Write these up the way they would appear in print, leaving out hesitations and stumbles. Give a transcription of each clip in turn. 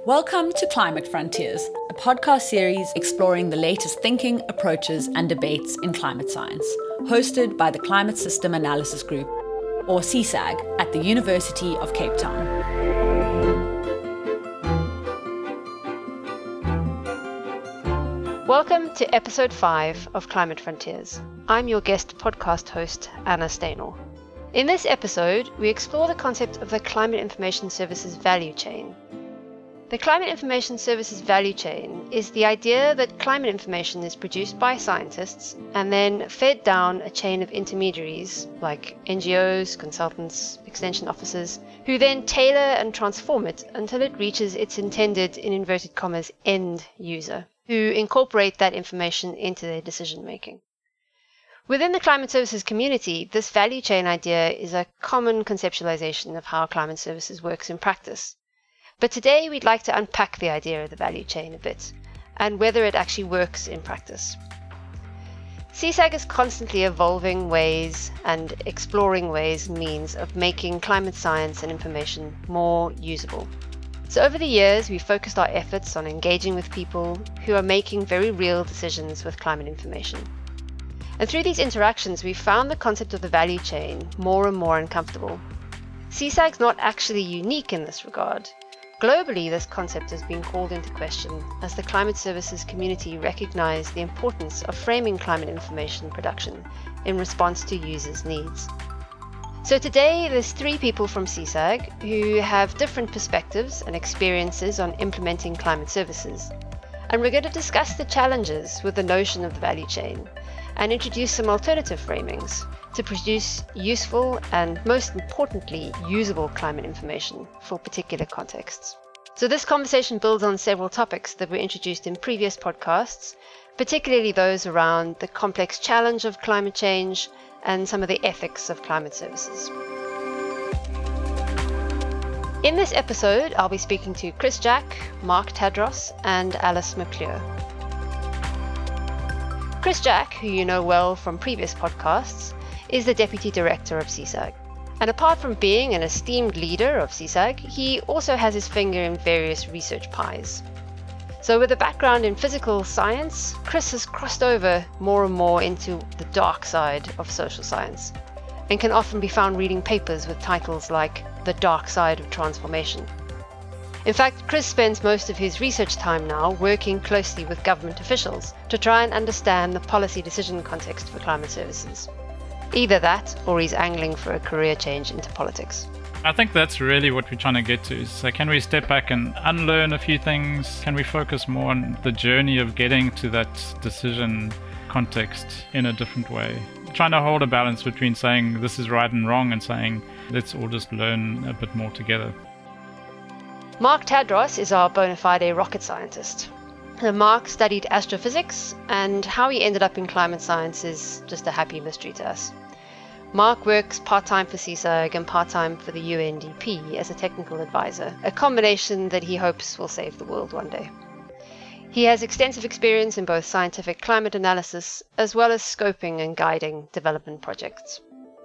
Welcome to Climate Frontiers, a podcast series exploring the latest thinking, approaches, and debates in climate science, hosted by the Climate System Analysis Group, or CSAG, at the University of Cape Town. Welcome to episode 5 of Climate Frontiers. I'm your guest podcast host, Anna Steinel. In this episode, we explore the concept of the Climate Information Services value chain. The Climate Information Services value chain is the idea that climate information is produced by scientists and then fed down a chain of intermediaries like NGOs, consultants, extension officers, who then tailor and transform it until it reaches its intended, in inverted commas, end user, who incorporate that information into their decision making. Within the climate services community, this value chain idea is a common conceptualization of how climate services works in practice. But today we'd like to unpack the idea of the value chain a bit, and whether it actually works in practice. CSAG is constantly evolving ways and exploring ways and means of making climate science and information more usable. So over the years, we've focused our efforts on engaging with people who are making very real decisions with climate information. And through these interactions, we've found the concept of the value chain more and more uncomfortable. CSAG's not actually unique in this regard. Globally, this concept has been called into question as the climate services community recognize the importance of framing climate information production in response to users' needs. So today, there's 3 people from CSAG who have different perspectives and experiences on implementing climate services. And we're going to discuss the challenges with the notion of the value chain and introduce some alternative framings to produce useful and, most importantly, usable climate information for particular contexts. So this conversation builds on several topics that were introduced in previous podcasts, particularly those around the complex challenge of climate change and some of the ethics of climate services. In this episode, I'll be speaking to Chris Jack, Mark Tadros, and Alice McClure. Chris Jack, who you know well from previous podcasts, is the Deputy Director of CSAG. And apart from being an esteemed leader of CSAG, he also has his finger in various research pies. So with a background in physical science, Chris has crossed over more and more into the dark side of social science, and can often be found reading papers with titles like The Dark Side of Transformation. In fact, Chris spends most of his research time now working closely with government officials to try and understand the policy decision context for climate services. Either that, or he's angling for a career change into politics. I think that's really what we're trying to get to. So can we step back and unlearn a few things? Can we focus more on the journey of getting to that decision context in a different way? Trying to hold a balance between saying this is right and wrong and saying let's all just learn a bit more together. Mark Tadros is our bona fide rocket scientist. Mark studied astrophysics, and how he ended up in climate science is just a happy mystery to us. Mark works part-time for CSAG and part-time for the UNDP as a technical advisor, a combination that he hopes will save the world one day. He has extensive experience in both scientific climate analysis as well as scoping and guiding development projects.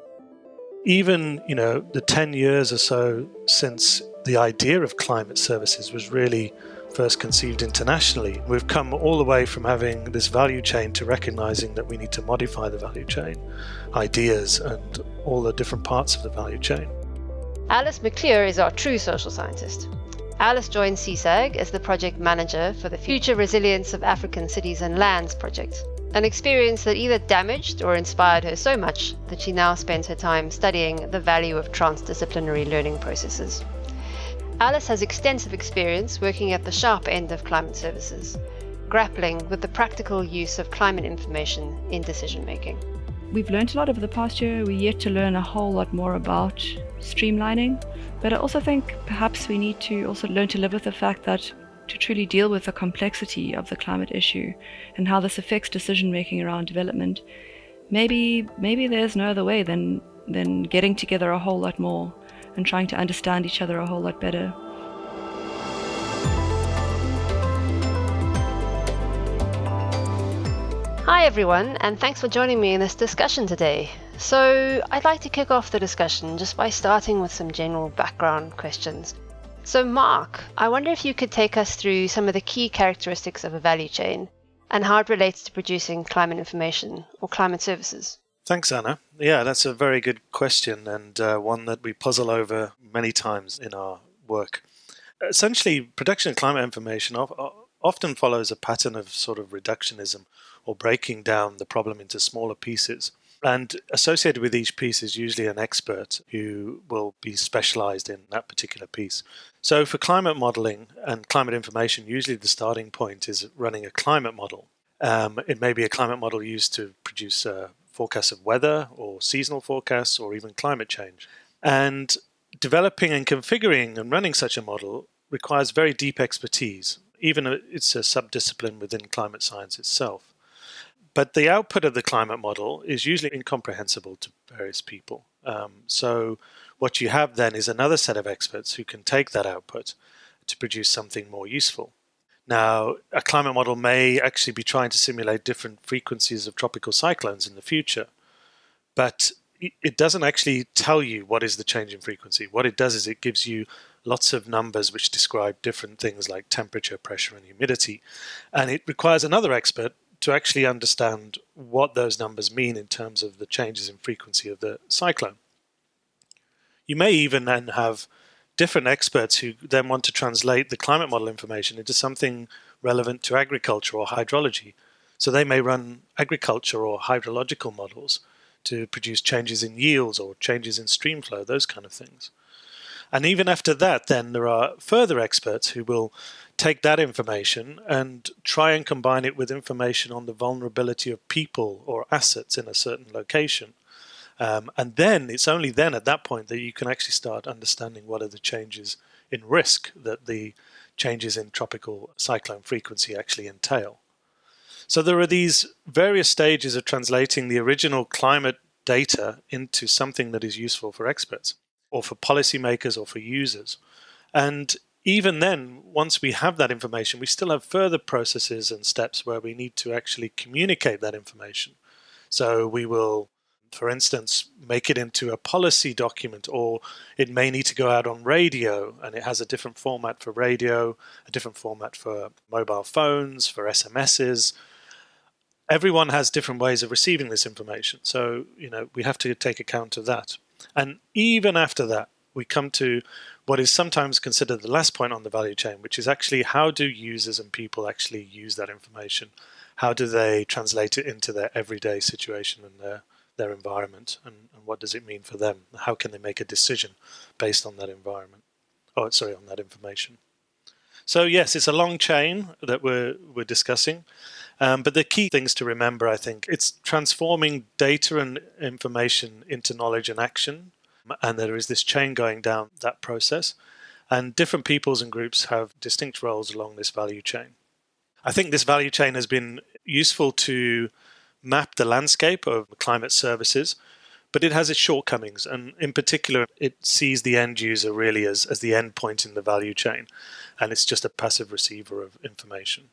Even, the 10 years or so since the idea of climate services was really first conceived internationally, we've come all the way from having this value chain to recognizing that we need to modify the value chain, ideas and all the different parts of the value chain. Alice McClure is our true social scientist. Alice joined CSAG as the project manager for the Future Resilience of African Cities and Lands project, an experience that either damaged or inspired her so much that she now spends her time studying the value of transdisciplinary learning processes. Alice has extensive experience working at the sharp end of climate services, grappling with the practical use of climate information in decision making. We've learned a lot over the past year. We're yet to learn a whole lot more about streamlining, but I also think perhaps we need to also learn to live with the fact that to truly deal with the complexity of the climate issue and how this affects decision making around development, maybe there's no other way than getting together a whole lot more and trying to understand each other a whole lot better. Hi everyone, and thanks for joining me in this discussion today. So I'd like to kick off the discussion just by starting with some general background questions. So Mark, I wonder if you could take us through some of the key characteristics of a value chain and how it relates to producing climate information or climate services. Thanks, Anna. Yeah, that's a very good question, and one that we puzzle over many times in our work. Essentially, production of climate information often follows a pattern of sort of reductionism, or breaking down the problem into smaller pieces. And associated with each piece is usually an expert who will be specialized in that particular piece. So for climate modeling and climate information, usually the starting point is running a climate model. It may be a climate model used to produce forecasts of weather or seasonal forecasts or even climate change. And developing and configuring and running such a model requires very deep expertise. Even it's a subdiscipline within climate science itself. But the output of the climate model is usually incomprehensible to various people. So what you have then is another set of experts who can take that output to produce something more useful. Now, a climate model may actually be trying to simulate different frequencies of tropical cyclones in the future, but it doesn't actually tell you what is the change in frequency. What it does is it gives you lots of numbers which describe different things like temperature, pressure, and humidity. And it requires another expert to actually understand what those numbers mean in terms of the changes in frequency of the cyclone. You may even then have different experts who then want to translate the climate model information into something relevant to agriculture or hydrology. So they may run agriculture or hydrological models to produce changes in yields or changes in stream flow, those kind of things. And even after that, then there are further experts who will take that information and try and combine it with information on the vulnerability of people or assets in a certain location. And then it's only then at that point that you can actually start understanding what are the changes in risk that the changes in tropical cyclone frequency actually entail. So there are these various stages of translating the original climate data into something that is useful for experts or for policymakers or for users. And even then, once we have that information, we still have further processes and steps where we need to actually communicate that information. So we will, for instance, make it into a policy document, or it may need to go out on radio, and it has a different format for radio, a different format for mobile phones, for SMSs. Everyone has different ways of receiving this information. So, we have to take account of that. And even after that, we come to what is sometimes considered the last point on the value chain, which is actually how do users and people actually use that information? How do they translate it into their everyday situation and their environment? And what does it mean for them? How can they make a decision based on that environment? On that information. So yes, it's a long chain that we're discussing. But the key things to remember, I think, it's transforming data and information into knowledge and action. And there is this chain going down that process. And different peoples and groups have distinct roles along this value chain. I think this value chain has been useful to map the landscape of climate services, but it has its shortcomings. And in particular, it sees the end user really as the end point in the value chain. And it's just a passive receiver of information.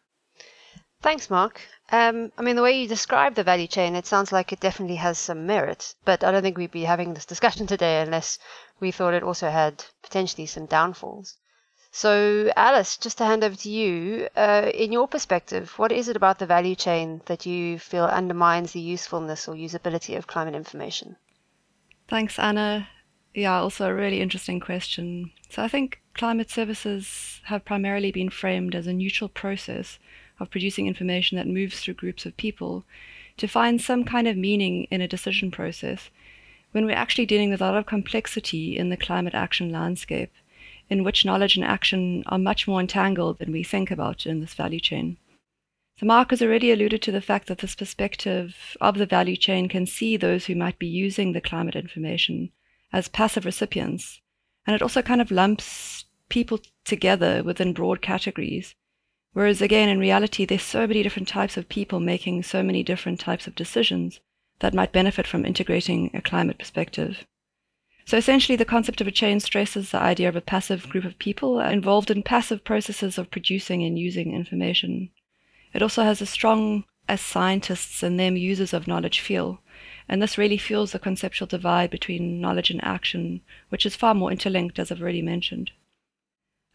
Thanks, Mark. The way you describe the value chain, it sounds like it definitely has some merit, but I don't think we'd be having this discussion today unless we thought it also had potentially some downfalls. So, Alice, just to hand over to you, in your perspective, what is it about the value chain that you feel undermines the usefulness or usability of climate information? Thanks, Anna. Yeah, also a really interesting question. So I think climate services have primarily been framed as a neutral process of producing information that moves through groups of people to find some kind of meaning in a decision process, when we're actually dealing with a lot of complexity in the climate action landscape, in which knowledge and action are much more entangled than we think about in this value chain. So Mark has already alluded to the fact that this perspective of the value chain can see those who might be using the climate information as passive recipients, and it also kind of lumps people together within broad categories. Whereas again, in reality, there's so many different types of people making so many different types of decisions that might benefit from integrating a climate perspective. So essentially, the concept of a chain stresses the idea of a passive group of people involved in passive processes of producing and using information. It also has a strong, as scientists and them users of knowledge feel, and this really fuels the conceptual divide between knowledge and action, which is far more interlinked, as I've already mentioned.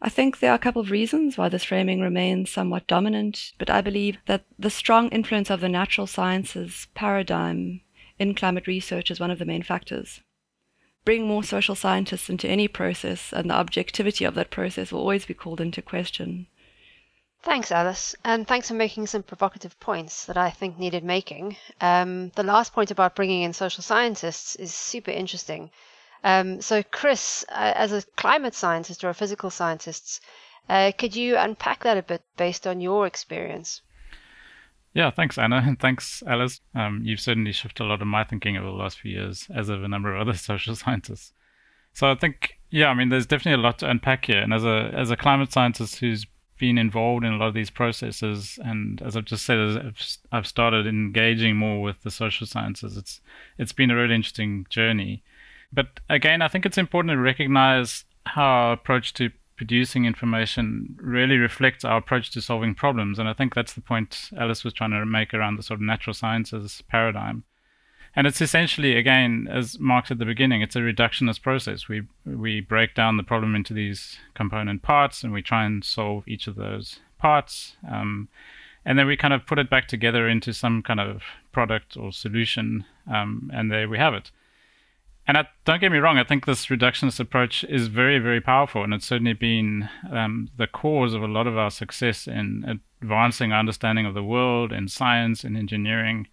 I think there are a couple of reasons why this framing remains somewhat dominant, but I believe that the strong influence of the natural sciences paradigm in climate research is one of the main factors. Bring more social scientists into any process, and the objectivity of that process will always be called into question. Thanks, Alice, and thanks for making some provocative points that I think needed making. The last point about bringing in social scientists is super interesting. So, Chris, as a climate scientist or a physical scientist, could you unpack that a bit based on your experience? Yeah, thanks, Anna, and thanks, Alice. You've certainly shifted a lot of my thinking over the last few years, as have a number of other social scientists. So I think, there's definitely a lot to unpack here. And as a climate scientist who's been involved in a lot of these processes, and as I've just said, I've started engaging more with the social sciences, it's been a really interesting journey. But again, I think it's important to recognize how our approach to producing information really reflects our approach to solving problems. And I think that's the point Alice was trying to make around the sort of natural sciences paradigm. And it's essentially, again, as Mark said at the beginning, it's a reductionist process. We break down the problem into these component parts, and we try and solve each of those parts. And then we kind of put it back together into some kind of product or solution, and there we have it. And don't get me wrong, I think this reductionist approach is very, very powerful, and it's certainly been the cause of a lot of our success in advancing our understanding of the world, in science, in engineering.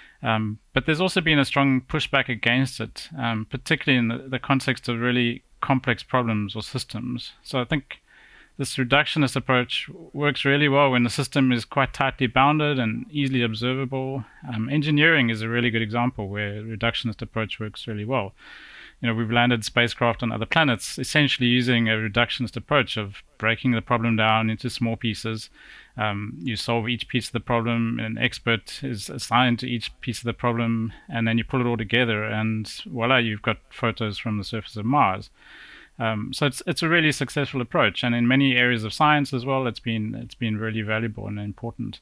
But there's also been a strong pushback against it, particularly in the context of really complex problems or systems. So I think this reductionist approach works really well when the system is quite tightly bounded and easily observable. Engineering is a really good example where a reductionist approach works really well. We've landed spacecraft on other planets essentially using a reductionist approach of breaking the problem down into small pieces. You solve each piece of the problem, an expert is assigned to each piece of the problem, and then you pull it all together, and voila, you've got photos from the surface of Mars. So it's a really successful approach, and in many areas of science as well, it's been really valuable and important.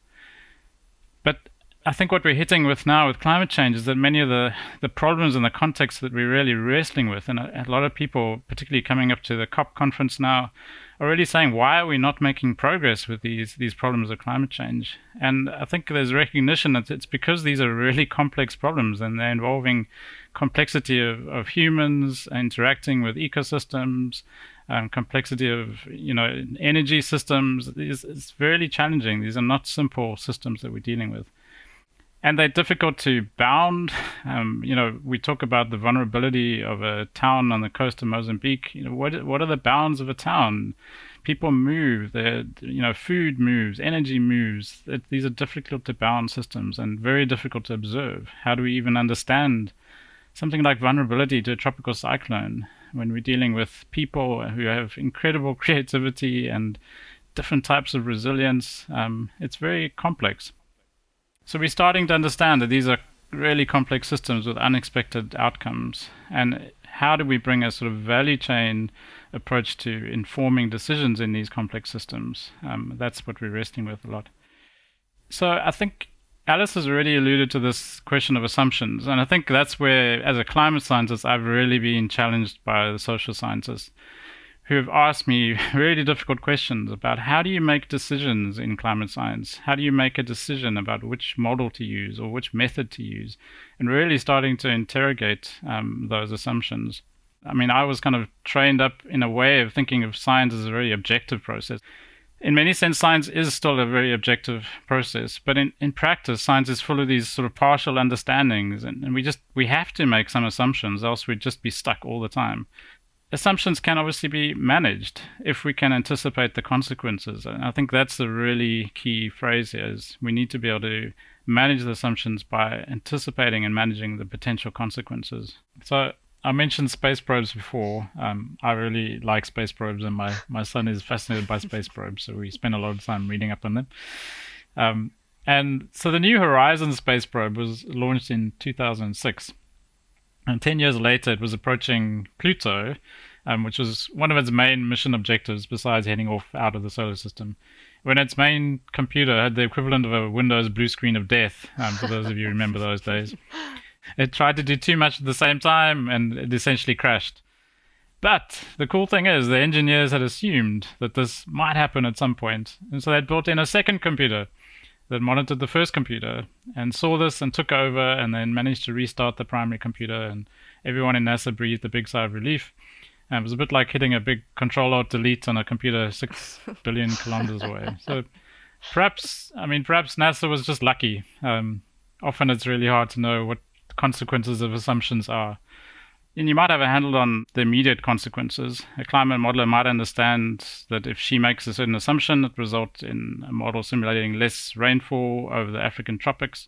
But I think what we're hitting with now with climate change is that many of the problems and the context that we're really wrestling with, and a lot of people, particularly coming up to the COP conference now, are really saying, why are we not making progress with these problems of climate change? And I think there's recognition that it's because these are really complex problems, and they're involving complexity of humans interacting with ecosystems, complexity of energy systems. It's really challenging. These are not simple systems that we're dealing with. And they're difficult to bound. We talk about the vulnerability of a town on the coast of Mozambique. What are the bounds of a town? People move. Food moves. Energy moves. These are difficult to bound systems and very difficult to observe. How do we even understand something like vulnerability to a tropical cyclone when we're dealing with people who have incredible creativity and different types of resilience? It's very complex. So we're starting to understand that these are really complex systems with unexpected outcomes. And how do we bring a sort of value chain approach to informing decisions in these complex systems? That's what we're wrestling with a lot. So I think Alice has already alluded to this question of assumptions. And I think that's where, as a climate scientist, I've really been challenged by the social scientists who have asked me really difficult questions about how do you make decisions in climate science? How do you make a decision about which model to use or which method to use? And really starting to interrogate those assumptions. I was kind of trained up in a way of thinking of science as a very objective process. In many sense, science is still a very objective process, but in practice, science is full of these sort of partial understandings, and we have to make some assumptions, else we'd just be stuck all the time. Assumptions can obviously be managed if we can anticipate the consequences. And I think that's the really key phrase here, is we need to be able to manage the assumptions by anticipating and managing the potential consequences. So I mentioned space probes before. I really like space probes, and my son is fascinated by space probes, so we spend a lot of time reading up on them. And so the New Horizons space probe was launched in 2006. And 10 years later, it was approaching Pluto, which was one of its main mission objectives besides heading off out of the solar system, when its main computer had the equivalent of a Windows blue screen of death, for those of you who remember those days. It tried to do too much at the same time, and it essentially crashed. But the cool thing is the engineers had assumed that this might happen at some point. And so they'd built in a second computer that monitored the first computer and saw this and took over and then managed to restart the primary computer. And everyone in NASA breathed a big sigh of relief. And it was a bit like hitting a big Control-Alt-Delete on a computer 6 billion kilometers away. So perhaps NASA was just lucky. Often it's really hard to know what the consequences of assumptions are. And you might have a handle on the immediate consequences. A climate modeler might understand that if she makes a certain assumption, it results in a model simulating less rainfall over the African tropics.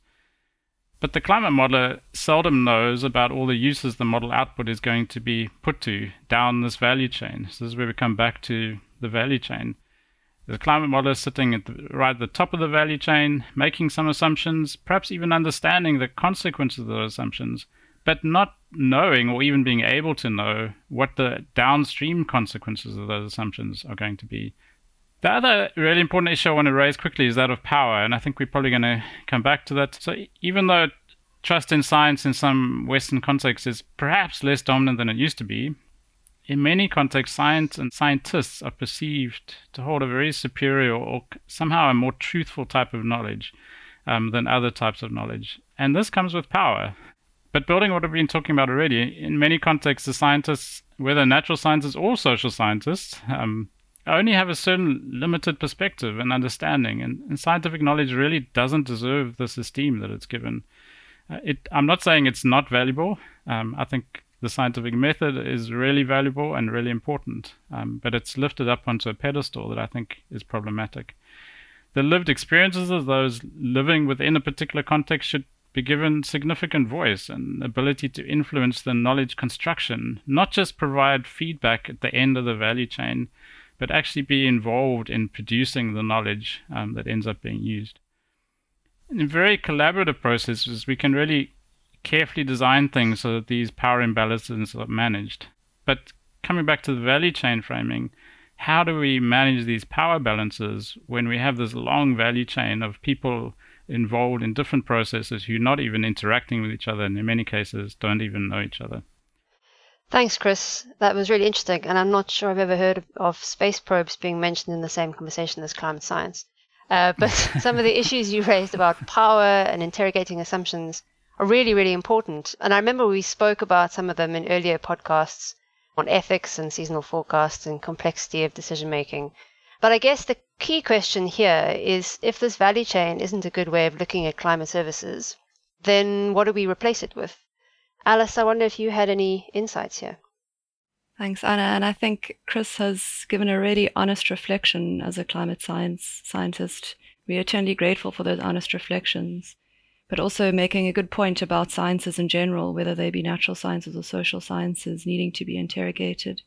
But the climate modeler seldom knows about all the uses the model output is going to be put to down this value chain. So this is where we come back to the value chain. The climate modeler is sitting right at the top of the value chain, making some assumptions, perhaps even understanding the consequences of those assumptions, but not knowing or even being able to know what the downstream consequences of those assumptions are going to be. The other really important issue I want to raise quickly is that of power, and I think we're probably going to come back to that. So even though trust in science in some Western contexts is perhaps less dominant than it used to be, in many contexts, science and scientists are perceived to hold a very superior or somehow a more truthful type of knowledge than other types of knowledge. And this comes with power. But building what we've been talking about already, in many contexts, the scientists, whether natural scientists or social scientists, only have a certain limited perspective and understanding. And scientific knowledge really doesn't deserve this esteem that it's given. I'm not saying it's not valuable. I think the scientific method is really valuable and really important, but it's lifted up onto a pedestal that I think is problematic. The lived experiences of those living within a particular context should be given significant voice and ability to influence the knowledge construction, not just provide feedback at the end of the value chain, but actually be involved in producing the knowledge that ends up being used. In very collaborative processes, we can really carefully design things so that these power imbalances are managed. But coming back to the value chain framing, how do we manage these power balances when we have this long value chain of people involved in different processes who are not even interacting with each other, and in many cases don't even know each other? Thanks, Chris. That was really interesting, and I'm not sure I've ever heard of space probes being mentioned in the same conversation as climate science. But some of the issues you raised about power and interrogating assumptions are really, really important. And I remember we spoke about some of them in earlier podcasts on ethics and seasonal forecasts and complexity of decision making. But I guess the key question here is, if this value chain isn't a good way of looking at climate services, then what do we replace it with? Alice, I wonder if you had any insights here. Thanks, Anna. And I think Chris has given a really honest reflection as a climate scientist. We are eternally grateful for those honest reflections, but also making a good point about sciences in general, whether they be natural sciences or social sciences, needing to be interrogated.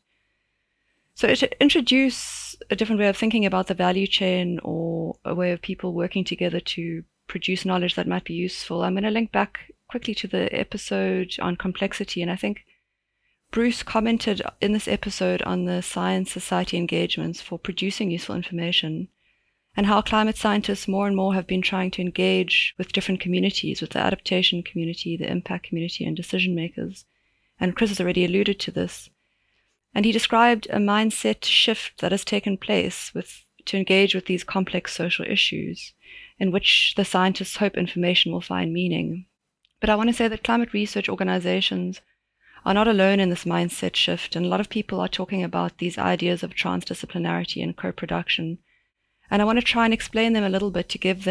So to introduce a different way of thinking about the value chain, or a way of people working together to produce knowledge that might be useful, I'm going to link back quickly to the episode on complexity. And I think Bruce commented in this episode on the science society engagements for producing useful information, and how climate scientists more and more have been trying to engage with different communities, with the adaptation community, the impact community, and decision makers. And Chris has already alluded to this. And he described a mindset shift that has taken place to engage with these complex social issues, in which the scientists hope information will find meaning. But I want to say that climate research organizations are not alone in this mindset shift, and a lot of people are talking about these ideas of transdisciplinarity and co-production. And I want to try and explain them a little bit to give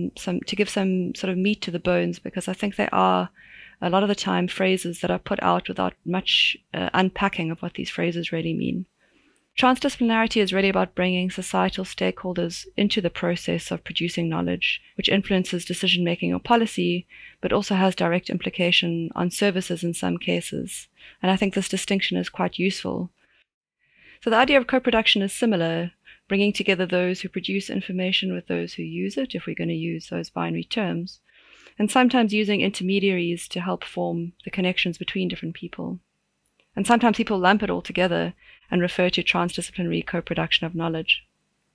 some sort of meat to the bones, because I think they are a lot of the time phrases that are put out without much unpacking of what these phrases really mean. Transdisciplinarity is really about bringing societal stakeholders into the process of producing knowledge, which influences decision-making or policy, but also has direct implication on services in some cases. And I think this distinction is quite useful. So the idea of co-production is similar, bringing together those who produce information with those who use it, if we're going to use those binary terms, and sometimes using intermediaries to help form the connections between different people. And sometimes people lump it all together and refer to transdisciplinary co-production of knowledge.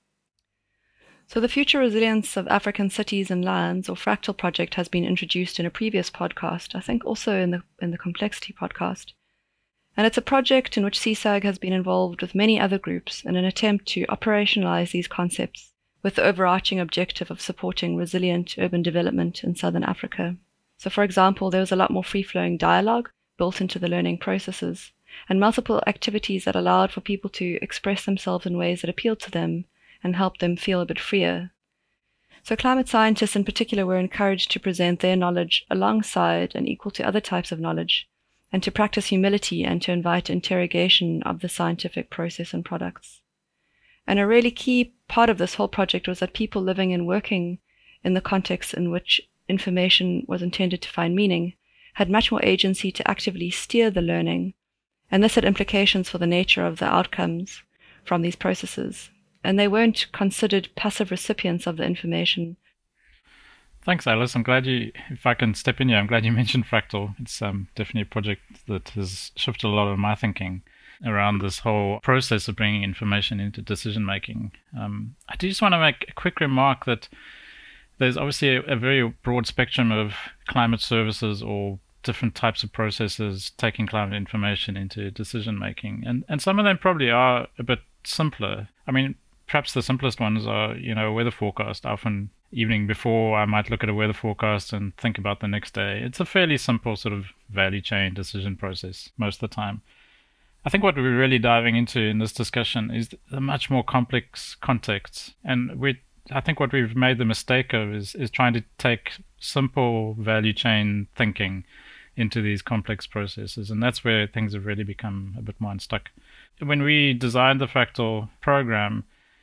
So the Future Resilience of African Cities and Lands, or Fractal project, has been introduced in a previous podcast, I think also in the Complexity podcast. And it's a project in which CSAG has been involved with many other groups in an attempt to operationalize these concepts with the overarching objective of supporting resilient urban development in Southern Africa. So, for example, there was a lot more free-flowing dialogue built into the learning processes, and multiple activities that allowed for people to express themselves in ways that appealed to them and helped them feel a bit freer. So climate scientists in particular were encouraged to present their knowledge alongside and equal to other types of knowledge, and to practice humility and to invite interrogation of the scientific process and products. And a really key part of this whole project was that people living and working in the context in which information was intended to find meaning had much more agency to actively steer the learning, and this had implications for the nature of the outcomes from these processes. And they weren't considered passive recipients of the information. Thanks, Alice. I'm glad if I can step in here, I'm glad you mentioned Fractal. It's definitely a project that has shifted a lot of my thinking around this whole process of bringing information into decision making. I do just want to make a quick remark that there's obviously a very broad spectrum of climate services or different types of processes taking climate information into decision making. And some of them probably are a bit simpler. I mean, perhaps the simplest ones are, a weather forecast. Often evening before, I might look at a weather forecast and think about the next day. It's a fairly simple sort of value chain decision process most of the time. I think what we're really diving into in this discussion is a much more complex context. And I think what we've made the mistake of is trying to take simple value chain thinking into these complex processes. And that's where things have really become a bit more unstuck. When we designed the Fractal program,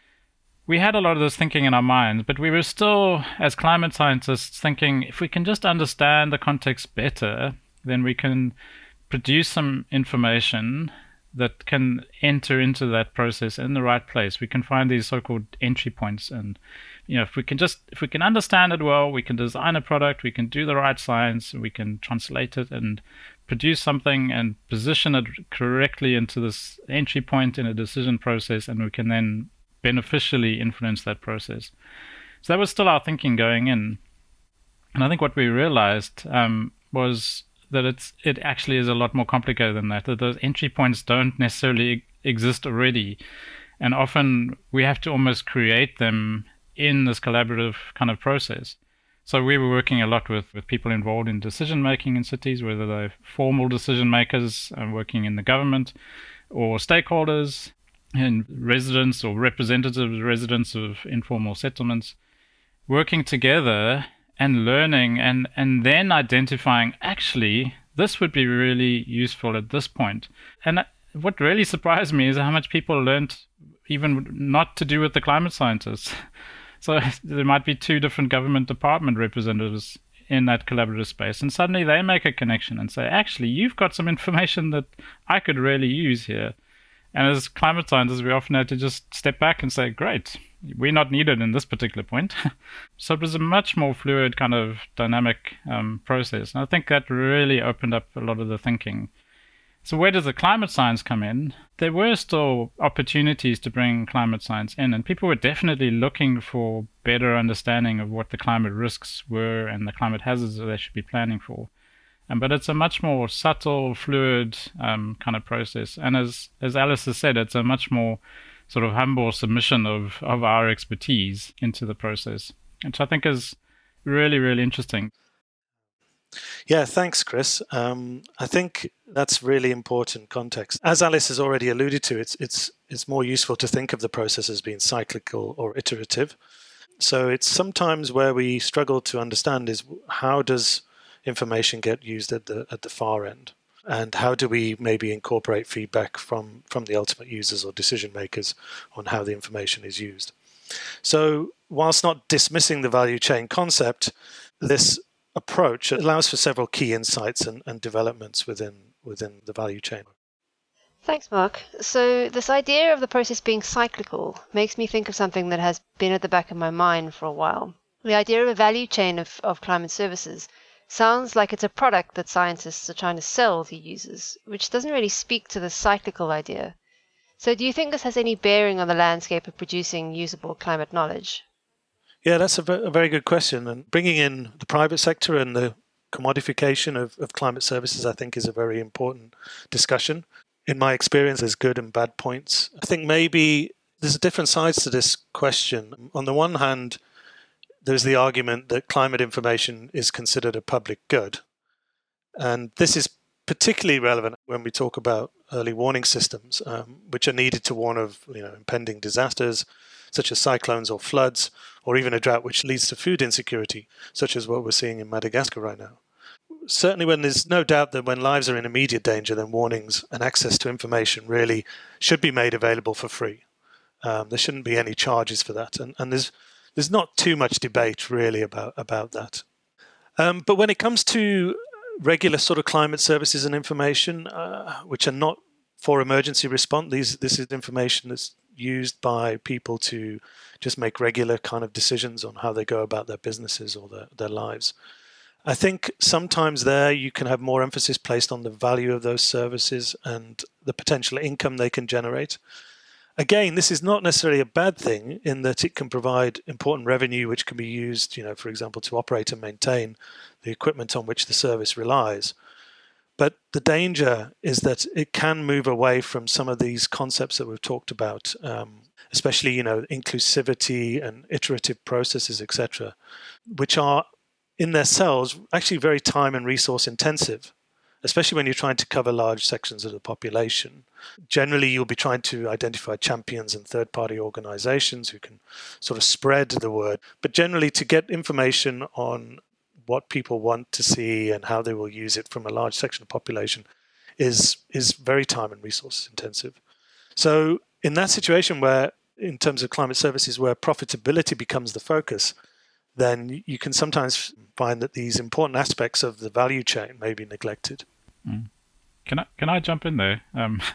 we had a lot of this thinking in our minds, but we were still, as climate scientists, thinking if we can just understand the context better, then we can produce some information that can enter into that process in the right place. We can find these so-called entry points, and if we can understand it well, we can design a product, we can do the right science, we can translate it and produce something and position it correctly into this entry point in a decision process, and we can then beneficially influence that process. So that was still our thinking going in. And I think what we realized was that it actually is a lot more complicated than that those entry points don't necessarily exist already. And often we have to almost create them in this collaborative kind of process. So we were working a lot with people involved in decision making in cities, whether they're formal decision makers working in the government, or stakeholders and residents or residents of informal settlements, working together and learning and then identifying, actually, this would be really useful at this point. And what really surprised me is how much people learned even not to do with the climate scientists. So there might be two different government department representatives in that collaborative space, and suddenly they make a connection and say, actually, you've got some information that I could really use here. And as climate scientists, we often had to just step back and say, great, we're not needed in this particular point. So it was a much more fluid kind of dynamic process. And I think that really opened up a lot of the thinking. So where does the climate science come in? There were still opportunities to bring climate science in, and people were definitely looking for better understanding of what the climate risks were and the climate hazards that they should be planning for. But it's a much more subtle, fluid kind of process. And as Alice has said, it's a much more sort of humble submission of our expertise into the process, which I think is really, really interesting. Yeah, thanks, Chris. I think that's really important context. As Alice has already alluded to, it's more useful to think of the process as being cyclical or iterative. So it's sometimes where we struggle to understand is how does information get used at the far end, and how do we maybe incorporate feedback from the ultimate users or decision makers on how the information is used. So whilst not dismissing the value chain concept, this approach allows for several key insights and developments within the value chain. Thanks, Mark. So this idea of the process being cyclical makes me think of something that has been at the back of my mind for a while. The idea of a value chain of climate services sounds like it's a product that scientists are trying to sell to users, which doesn't really speak to the cyclical idea. So do you think this has any bearing on the landscape of producing usable climate knowledge? Yeah, that's a very good question. And bringing in the private sector and the commodification of climate services, I think, is a very important discussion. in my experience, there's good and bad points. I think maybe there's different sides to this question. On the one hand, there's the argument that climate information is considered a public good. And this is particularly relevant when we talk about early warning systems, which are needed to warn of impending disasters, such as cyclones or floods, or even a drought which leads to food insecurity, such as what we're seeing in Madagascar right now. Certainly when there's no doubt that when lives are in immediate danger, then warnings and access to information really should be made available for free. There shouldn't be any charges for that. And there's not too much debate really about that. But when it comes to regular sort of climate services and information, which are not for emergency response, this is information that's used by people to just make regular kind of decisions on how they go about their businesses or their lives. I think sometimes there you can have more emphasis placed on the value of those services and the potential income they can generate. Again, this is not necessarily a bad thing in that it can provide important revenue which can be used, for example, to operate and maintain the equipment on which the service relies. But the danger is that it can move away from some of these concepts that we've talked about, especially, inclusivity and iterative processes, etc., which are in themselves actually very time and resource intensive, especially when you're trying to cover large sections of the population. Generally, you'll be trying to identify champions and third-party organizations who can sort of spread the word. But generally, to get information on what people want to see and how they will use it from a large section of the population is very time and resource intensive. So in that situation where, in terms of climate services, where profitability becomes the focus, then you can sometimes find that these important aspects of the value chain may be neglected. Mm. Can I jump in there?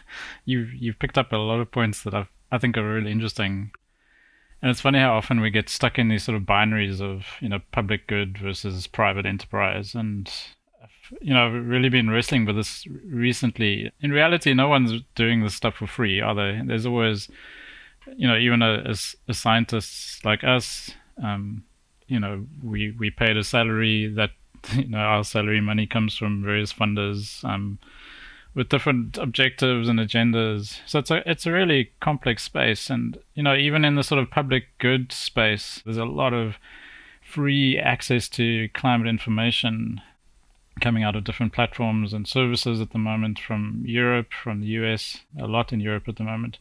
You've picked up a lot of points that I think are really interesting. And it's funny how often we get stuck in these sort of binaries of, public good versus private enterprise. And, I've really been wrestling with this recently. In reality, no one's doing this stuff for free, are they? There's always, even as scientists like us, we paid a salary that, our salary money comes from various funders with different objectives and agendas. So it's a really complex space. And, even in the sort of public good space, there's a lot of free access to climate information coming out of different platforms and services at the moment from Europe, from the US, a lot in Europe at the moment.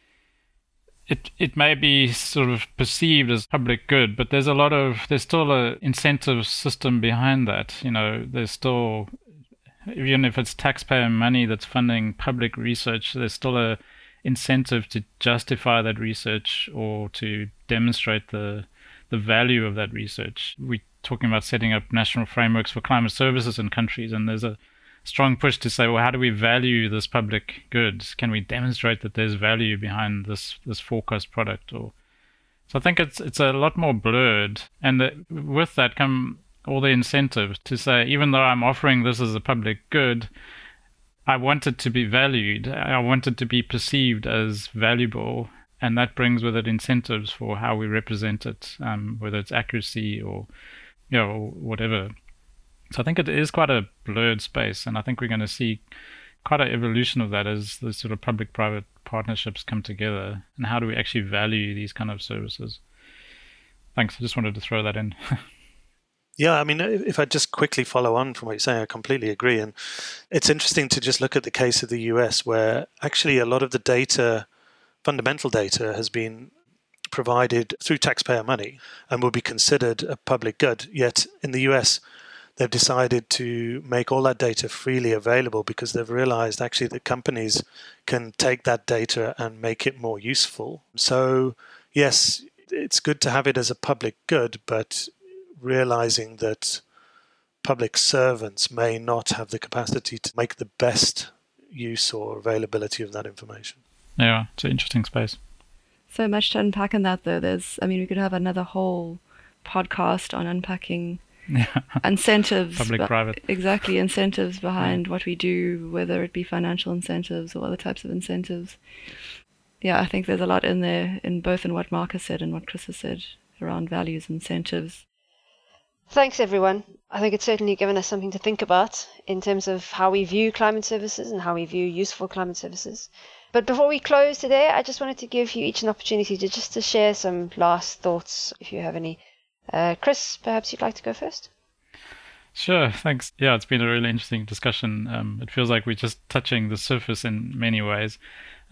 It may be sort of perceived as public good, but there's still a incentive system behind that. There's still, even if it's taxpayer money that's funding public research, there's still a incentive to justify that research or to demonstrate the value of that research. We're talking about setting up national frameworks for climate services in countries, and there's a strong push to say, well, how do we value this public good? Can we demonstrate that there's value behind this forecast product? So I think it's a lot more blurred, and with that come all the incentives to say, even though I'm offering this as a public good, I want it to be valued. I want it to be perceived as valuable, and that brings with it incentives for how we represent it, whether it's accuracy or whatever. So I think it is quite a blurred space, and I think we're going to see quite an evolution of that as the sort of public-private partnerships come together. And how do we actually value these kind of services? Thanks. I just wanted to throw that in. Yeah, I mean, if I just quickly follow on from what you're saying, I completely agree. And it's interesting to just look at the case of the US, where actually a lot of the data, fundamental data, has been provided through taxpayer money and will be considered a public good. Yet in the US, they've decided to make all that data freely available because they've realized actually that companies can take that data and make it more useful. So yes, it's good to have it as a public good, but realizing that public servants may not have the capacity to make the best use or availability of that information. Yeah, it's an interesting space. So much to unpack in that, though. We could have another whole podcast on unpacking incentives. Public-private. Exactly, incentives behind what we do, whether it be financial incentives or other types of incentives. Yeah, I think there's a lot in there, in both in what Mark has said and what Chris has said around values and incentives. Thanks, everyone. I think it's certainly given us something to think about in terms of how we view climate services and how we view useful climate services. But before we close today, I just wanted to give you each an opportunity to share some last thoughts, if you have any. Chris, perhaps you'd like to go first? Sure, thanks. Yeah, it's been a really interesting discussion. It feels like we're just touching the surface in many ways.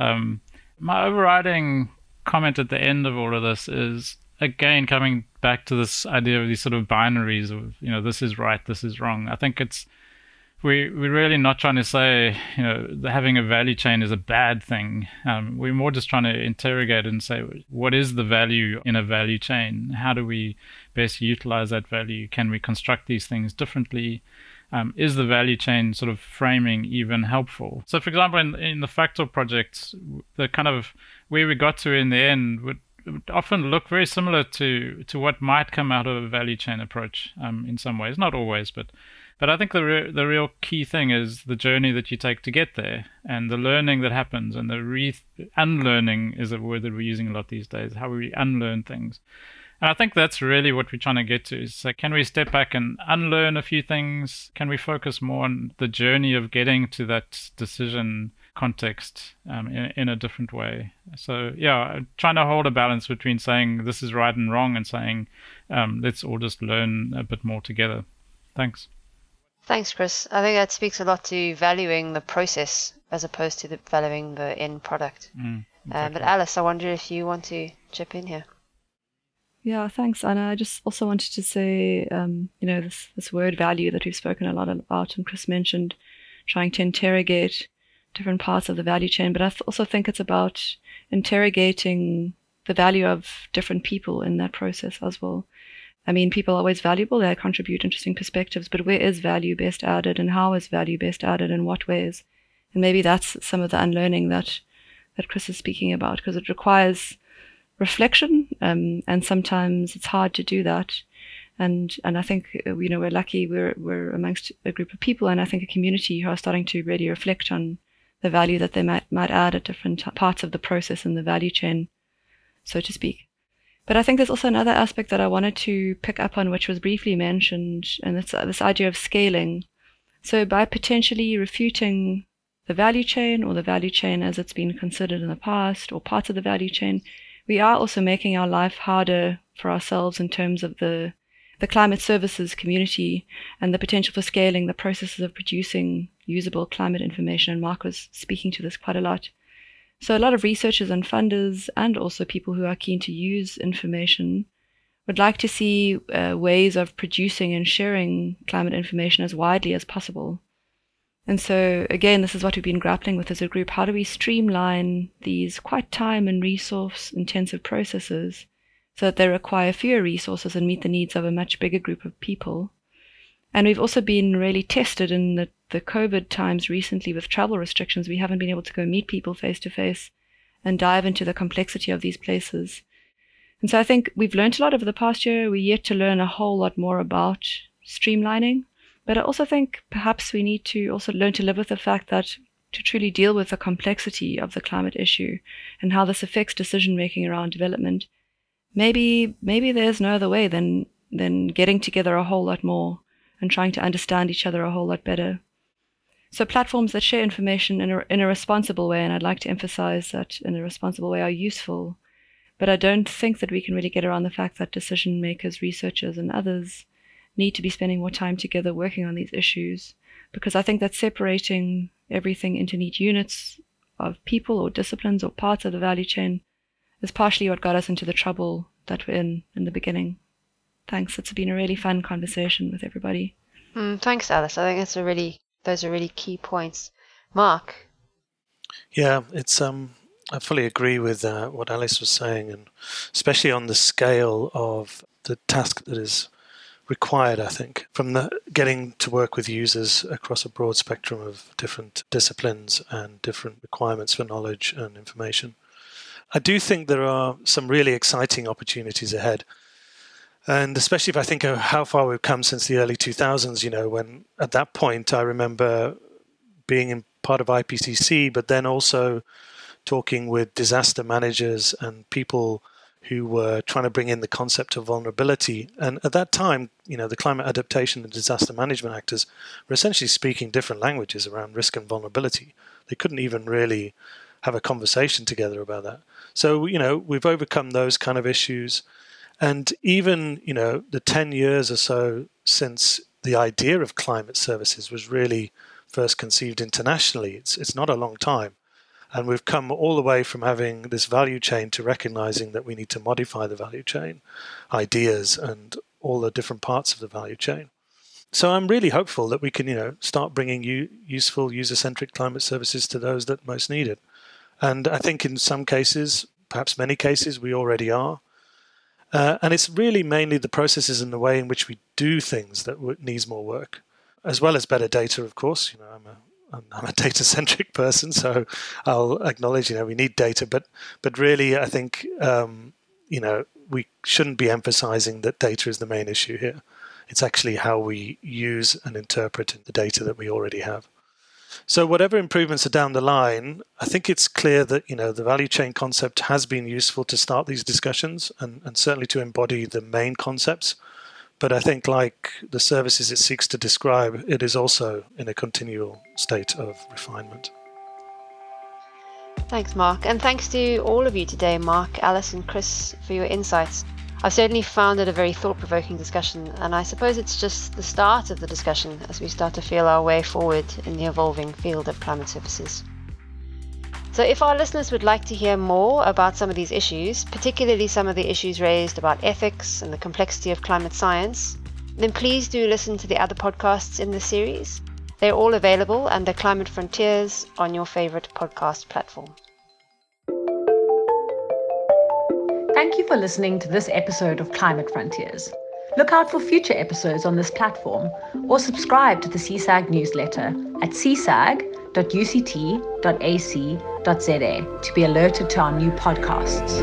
My overriding comment at the end of all of this is, again, coming back to this idea of these sort of binaries of, this is right, this is wrong. I think we're really not trying to say, having a value chain is a bad thing. We're more just trying to interrogate and say, what is the value in a value chain? How do we best utilize that value? Can we construct these things differently? Is the value chain sort of framing even helpful? So, for example, in the Fractal project, the kind of where we got to in the end would often look very similar to what might come out of a value chain approach in some ways, not always, but I think the real key thing is the journey that you take to get there, and the learning that happens, and the unlearning is a word that we're using a lot these days, how we unlearn things. And I think that's really what we're trying to get to. So can we step back and unlearn a few things? Can we focus more on the journey of getting to that decision context in a different way? So yeah, trying to hold a balance between saying this is right and wrong and saying let's all just learn a bit more together. Thanks. Thanks, Chris. I think that speaks a lot to valuing the process as opposed to valuing the end product. Exactly. But Alice, I wonder if you want to chip in here. Yeah, thanks, Anna. I just also wanted to say, this word value that we've spoken a lot about, and Chris mentioned trying to interrogate different parts of the value chain, but I also think it's about interrogating the value of different people in that process as well. I mean, people are always valuable, they contribute interesting perspectives, but where is value best added, and how is value best added, in what ways? And maybe that's some of the unlearning that Chris is speaking about, because it requires reflection, and sometimes it's hard to do that. And I think, we're lucky, we're amongst a group of people, and I think a community who are starting to really reflect on the value that they might add at different parts of the process in the value chain, so to speak. But I think there's also another aspect that I wanted to pick up on, which was briefly mentioned, and it's this idea of scaling. So by potentially refuting the value chain, or the value chain as it's been considered in the past, or parts of the value chain, we are also making our life harder for ourselves in terms of the climate services community and the potential for scaling the processes of producing usable climate information. And Mark was speaking to this quite a lot. So a lot of researchers and funders, and also people who are keen to use information, would like to see ways of producing and sharing climate information as widely as possible. And so, again, this is what we've been grappling with as a group. How do we streamline these quite time and resource intensive processes so that they require fewer resources and meet the needs of a much bigger group of people? And we've also been really tested in the COVID times recently with travel restrictions. We haven't been able to go meet people face to face and dive into the complexity of these places. And so I think we've learned a lot over the past year. We're yet to learn a whole lot more about streamlining. But I also think perhaps we need to also learn to live with the fact that to truly deal with the complexity of the climate issue and how this affects decision-making around development, maybe there's no other way than getting together a whole lot more and trying to understand each other a whole lot better. So platforms that share information in a responsible way, and I'd like to emphasize that in a responsible way, are useful. But I don't think that we can really get around the fact that decision makers, researchers, and others need to be spending more time together working on these issues, because I think that separating everything into neat units of people or disciplines or parts of the value chain is partially what got us into the trouble that we're in the beginning. Thanks. It's been a really fun conversation with everybody. Thanks, Alice. I think those are really key points. Mark? Yeah, it's I fully agree with what Alice was saying, and especially on the scale of the task that is required, I think, from the getting to work with users across a broad spectrum of different disciplines and different requirements for knowledge and information. I do think there are some really exciting opportunities ahead. And especially if I think of how far we've come since the early 2000s, when at that point I remember being in part of IPCC, but then also talking with disaster managers and people who were trying to bring in the concept of vulnerability. And at that time, the climate adaptation and disaster management actors were essentially speaking different languages around risk and vulnerability. They couldn't even really have a conversation together about that. So, we've overcome those kind of issues. And even, the 10 years or so since the idea of climate services was really first conceived internationally, it's not a long time. And we've come all the way from having this value chain to recognizing that we need to modify the value chain, ideas and all the different parts of the value chain. So I'm really hopeful that we can, start bringing useful user-centric climate services to those that most need it. And I think in some cases, perhaps many cases, we already are. And it's really mainly the processes and the way in which we do things that needs more work, as well as better data, of course. I'm a data-centric person, so I'll acknowledge, we need data. But really, I think, we shouldn't be emphasizing that data is the main issue here. It's actually how we use and interpret the data that we already have. So whatever improvements are down the line, I think it's clear that, the value chain concept has been useful to start these discussions and certainly to embody the main concepts. But I think like the services it seeks to describe, it is also in a continual state of refinement. Thanks, Mark. And thanks to all of you today, Mark, Alice and Chris, for your insights. I've certainly found it a very thought-provoking discussion, and I suppose it's just the start of the discussion as we start to feel our way forward in the evolving field of climate services. So if our listeners would like to hear more about some of these issues, particularly some of the issues raised about ethics and the complexity of climate science, then please do listen to the other podcasts in this series. They're all available under Climate Frontiers on your favorite podcast platform. Thank you for listening to this episode of Climate Frontiers. Look out for future episodes on this platform or subscribe to the CSAG newsletter at csag.uct.ac.za to be alerted to our new podcasts.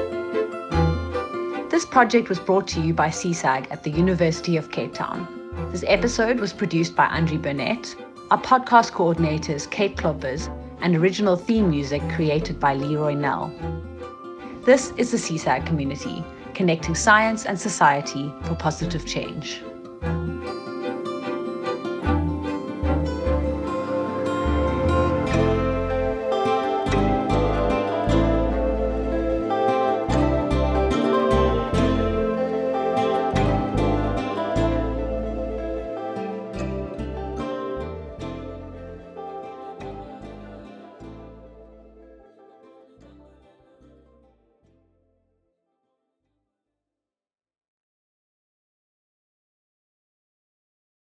This project was brought to you by CSAG at the University of Cape Town. This episode was produced by Andre Burnett, our podcast coordinators Kate Kloppers, and original theme music created by Leroy Nell. This is the CSAG community, connecting science and society for positive change.